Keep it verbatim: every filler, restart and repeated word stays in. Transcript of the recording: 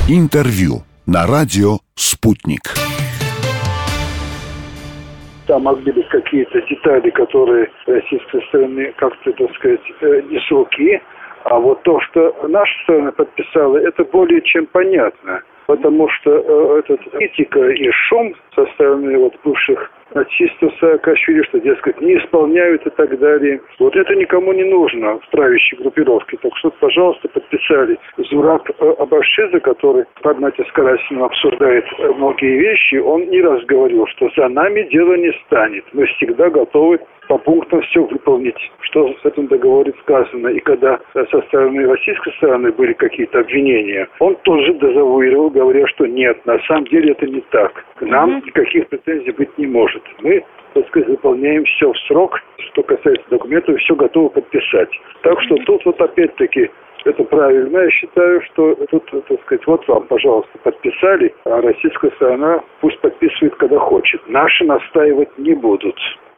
Интервью на радио «Спутник». Там могли быть какие-то детали, которые российской стороны как-то, так сказать, не с руки. А вот то, что наша страна подписала, это более чем понятно. Потому что э, этот критика и шум со стороны вот бывших нацистов Саакашвили, что, дескать, не исполняют и так далее. Вот это никому не нужно в правящей группировке. Так что, пожалуйста, подписали. Зураб Абашидзе, который под натиском Карасиным обсуждает многие вещи, он не раз говорил, что за нами дело не станет. Мы всегда готовы по пунктам все выполнить, что в этом договоре сказано. И когда со стороны российской стороны были какие-то обвинения, он тоже дезавуировал, говоря, что нет, на самом деле это не так. К нам mm-hmm. никаких претензий быть не может. Мы, так сказать, выполняем все в срок. Что касается документов, все готовы подписать. Так что тут вот опять-таки это правильно. Я считаю, что тут, так сказать, вот вам, пожалуйста, подписали, а российская сторона пусть подписывает, когда хочет. Наши настаивать не будут.